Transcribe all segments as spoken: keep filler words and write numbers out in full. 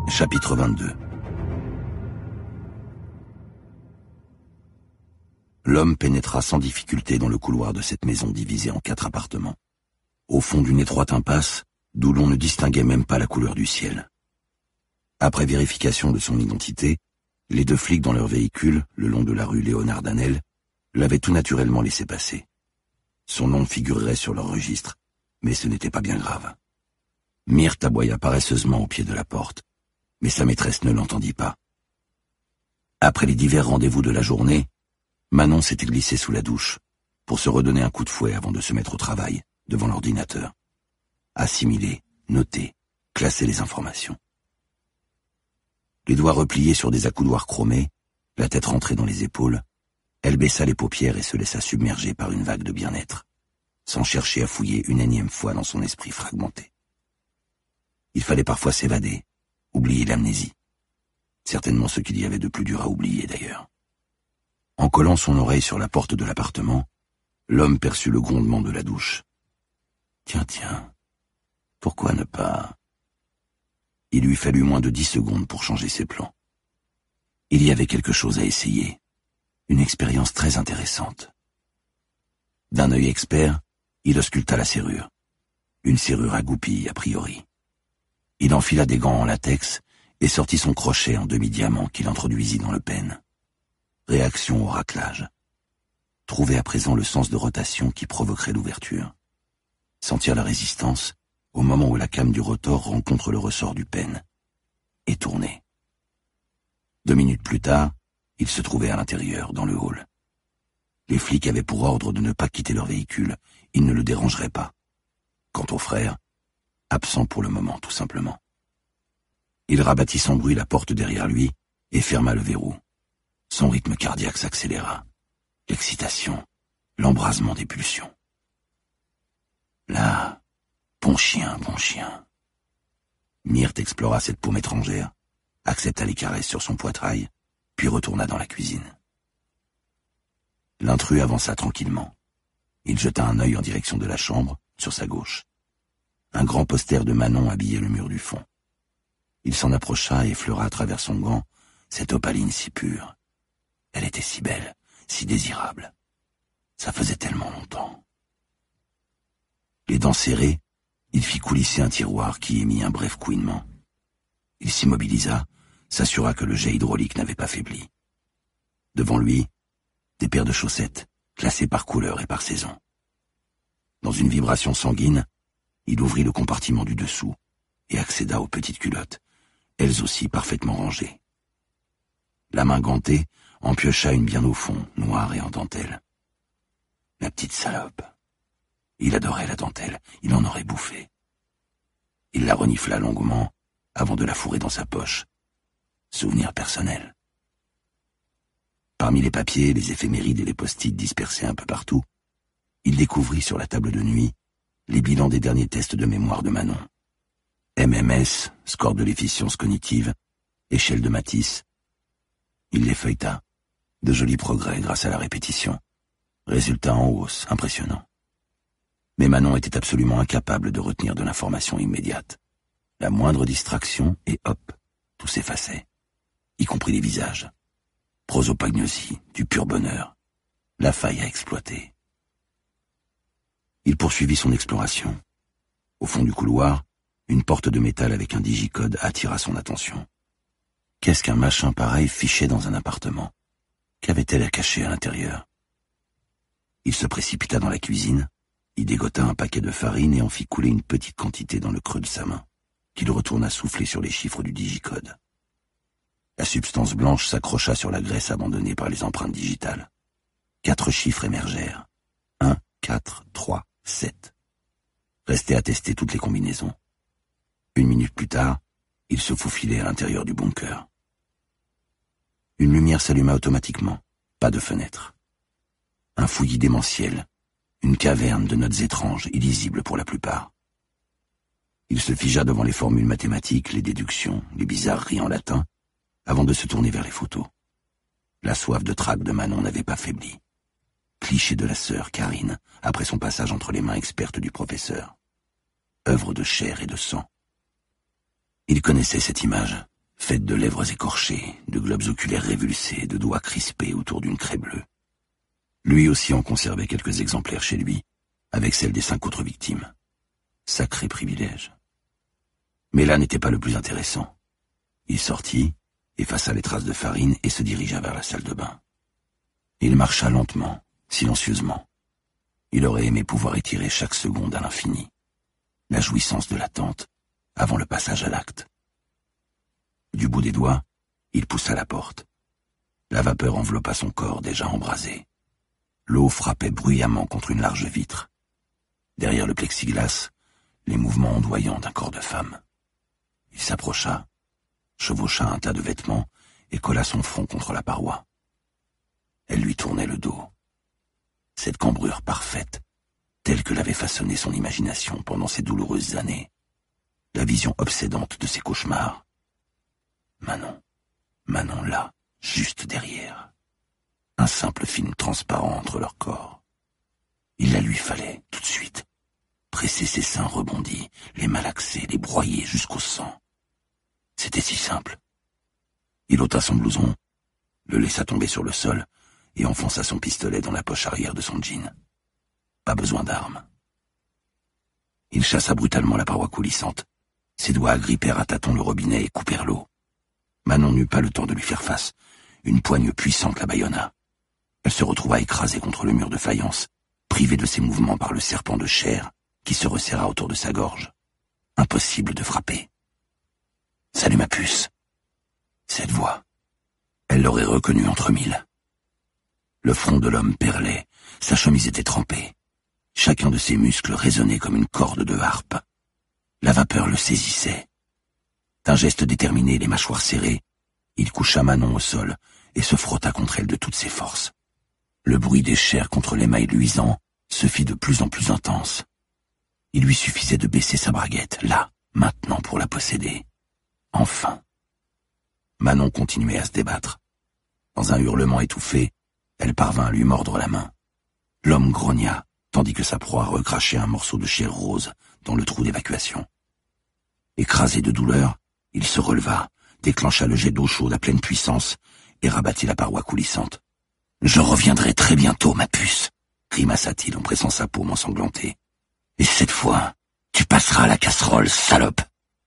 Chapitre vingt-deux. L'homme pénétra sans difficulté dans le couloir de cette maison divisée en quatre appartements, au fond d'une étroite impasse, d'où l'on ne distinguait même pas la couleur du ciel. Après vérification de son identité, les deux flics dans leur véhicule, le long de la rue Léonard Danel, l'avaient tout naturellement laissé passer. Son nom figurerait sur leur registre, mais ce n'était pas bien grave. Myrthe aboya paresseusement au pied de la porte, mais sa maîtresse ne l'entendit pas. Après les divers rendez-vous de la journée, Manon s'était glissée sous la douche, pour se redonner un coup de fouet avant de se mettre au travail, devant l'ordinateur. Assimiler, noter, classer les informations. Les doigts repliés sur des accoudoirs chromés, la tête rentrée dans les épaules, elle baissa les paupières et se laissa submerger par une vague de bien-être, sans chercher à fouiller une énième fois dans son esprit fragmenté. Il fallait parfois s'évader, oublier l'amnésie. Certainement ce qu'il y avait de plus dur à oublier d'ailleurs. En collant son oreille sur la porte de l'appartement, l'homme perçut le grondement de la douche. Tiens, tiens, pourquoi ne pas... Il lui fallut moins de dix secondes pour changer ses plans. Il y avait quelque chose à essayer, une expérience très intéressante. D'un œil expert, il ausculta la serrure. Une serrure à goupilles, a priori. Il enfila des gants en latex et sortit son crochet en demi-diamant qu'il introduisit dans le pêne. Réaction au raclage. Trouver à présent le sens de rotation qui provoquerait l'ouverture. Sentir la résistance au moment où la came du rotor rencontre le ressort du pêne. Et tourner. Deux minutes plus tard, il se trouvait à l'intérieur, dans le hall. Les flics avaient pour ordre de ne pas quitter leur véhicule. Ils ne le dérangeraient pas. Quant au frère, absent pour le moment, tout simplement. Il rabattit sans bruit la porte derrière lui et ferma le verrou. Son rythme cardiaque s'accéléra. L'excitation, l'embrasement des pulsions. Là, bon chien, bon chien. Myrthe explora cette paume étrangère, accepta les caresses sur son poitrail, puis retourna dans la cuisine. L'intrus avança tranquillement. Il jeta un œil en direction de la chambre, sur sa gauche. Un grand poster de Manon habillait le mur du fond. Il s'en approcha et effleura à travers son gant cette opaline si pure. Elle était si belle, si désirable. Ça faisait tellement longtemps. Les dents serrées, il fit coulisser un tiroir qui émit un bref couinement. Il s'immobilisa, s'assura que le jet hydraulique n'avait pas faibli. Devant lui, des paires de chaussettes, classées par couleur et par saison. Dans une vibration sanguine, il ouvrit le compartiment du dessous et accéda aux petites culottes, elles aussi parfaitement rangées. La main gantée en piocha une bien au fond, noire et en dentelle. La petite salope. Il adorait la dentelle, il en aurait bouffé. Il la renifla longuement avant de la fourrer dans sa poche. Souvenir personnel. Parmi les papiers, les éphémérides et les post-it dispersés un peu partout, il découvrit sur la table de nuit les bilans des derniers tests de mémoire de Manon. M M S, score de l'efficience cognitive, échelle de Matisse. Il les feuilleta. De jolis progrès grâce à la répétition. Résultat en hausse, impressionnant. Mais Manon était absolument incapable de retenir de l'information immédiate. La moindre distraction et hop, tout s'effaçait, y compris les visages. Prosopagnosie, du pur bonheur. La faille à exploiter. Il poursuivit son exploration. Au fond du couloir, une porte de métal avec un digicode attira son attention. Qu'est-ce qu'un machin pareil fichait dans un appartement? Qu'avait-elle à cacher à l'intérieur? Il se précipita dans la cuisine, y dégota un paquet de farine et en fit couler une petite quantité dans le creux de sa main, qu'il retourna souffler sur les chiffres du digicode. La substance blanche s'accrocha sur la graisse abandonnée par les empreintes digitales. Quatre chiffres émergèrent. Un, quatre, trois, sept. Restait à tester toutes les combinaisons. Une minute plus tard, il se faufilait à l'intérieur du bunker. Une lumière s'alluma automatiquement, pas de fenêtre. Un fouillis démentiel, une caverne de notes étranges, illisibles pour la plupart. Il se figea devant les formules mathématiques, les déductions, les bizarreries en latin, avant de se tourner vers les photos. La soif de traque de Manon n'avait pas faibli. Cliché de la sœur Karine, après son passage entre les mains expertes du professeur. Œuvre de chair et de sang. Il connaissait cette image, faite de lèvres écorchées, de globes oculaires révulsés, de doigts crispés autour d'une craie bleue. Lui aussi en conservait quelques exemplaires chez lui, avec celles des cinq autres victimes. Sacré privilège. Mais là n'était pas le plus intéressant. Il sortit, effaça les traces de farine et se dirigea vers la salle de bain. Il marcha lentement, silencieusement. Il aurait aimé pouvoir étirer chaque seconde à l'infini. La jouissance de l'attente, avant le passage à l'acte. Du bout des doigts, il poussa la porte. La vapeur enveloppa son corps déjà embrasé. L'eau frappait bruyamment contre une large vitre. Derrière le plexiglas, les mouvements ondoyants d'un corps de femme. Il s'approcha, chevaucha un tas de vêtements et colla son front contre la paroi. Elle lui tournait le dos. Cette cambrure parfaite, telle que l'avait façonnée son imagination pendant ces douloureuses années, la vision obsédante de ses cauchemars. Manon, Manon là, juste derrière. Un simple film transparent entre leurs corps. Il la lui fallait, tout de suite. Presser ses seins rebondis, les malaxer, les broyer jusqu'au sang. C'était si simple. Il ôta son blouson, le laissa tomber sur le sol et enfonça son pistolet dans la poche arrière de son jean. Pas besoin d'armes. Il chassa brutalement la paroi coulissante. Ses doigts agrippèrent à tâtons le robinet et coupèrent l'eau. Manon n'eut pas le temps de lui faire face. Une poigne puissante la bâillonna. Elle se retrouva écrasée contre le mur de faïence, privée de ses mouvements par le serpent de chair qui se resserra autour de sa gorge. Impossible de frapper. « Salut ma puce !» Cette voix, elle l'aurait reconnue entre mille. Le front de l'homme perlait, sa chemise était trempée. Chacun de ses muscles résonnait comme une corde de harpe. La vapeur le saisissait. D'un geste déterminé, les mâchoires serrées, il coucha Manon au sol et se frotta contre elle de toutes ses forces. Le bruit des chairs contre l'émail luisant se fit de plus en plus intense. Il lui suffisait de baisser sa braguette, là, maintenant, pour la posséder. Enfin. Manon continuait à se débattre. Dans un hurlement étouffé, elle parvint à lui mordre la main. L'homme grogna, tandis que sa proie recrachait un morceau de chair rose dans le trou d'évacuation. Écrasé de douleur, il se releva, déclencha le jet d'eau chaude à pleine puissance et rabattit la paroi coulissante. « Je reviendrai très bientôt, ma puce !» grimaça-t-il en pressant sa paume ensanglantée. « Et cette fois, tu passeras à la casserole, salope !»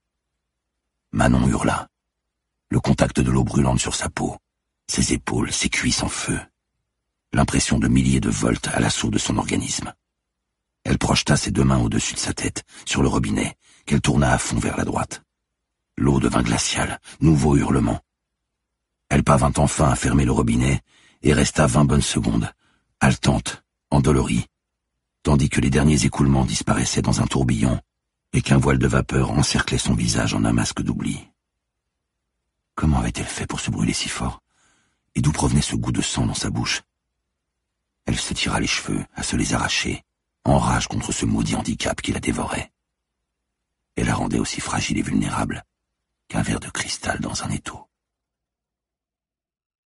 Manon hurla. Le contact de l'eau brûlante sur sa peau, ses épaules, ses cuisses en feu. L'impression de milliers de volts à l'assaut de son organisme. Elle projeta ses deux mains au-dessus de sa tête, sur le robinet, qu'elle tourna à fond vers la droite. L'eau devint glaciale, nouveau hurlement. Elle parvint enfin à fermer le robinet et resta vingt bonnes secondes, haletante, endolorie, tandis que les derniers écoulements disparaissaient dans un tourbillon et qu'un voile de vapeur encerclait son visage en un masque d'oubli. Comment avait-elle fait pour se brûler si fort? Et d'où provenait ce goût de sang dans sa bouche? Elle se tira les cheveux, à se les arracher, en rage contre ce maudit handicap qui la dévorait. Elle la rendait aussi fragile et vulnérable qu'un verre de cristal dans un étau.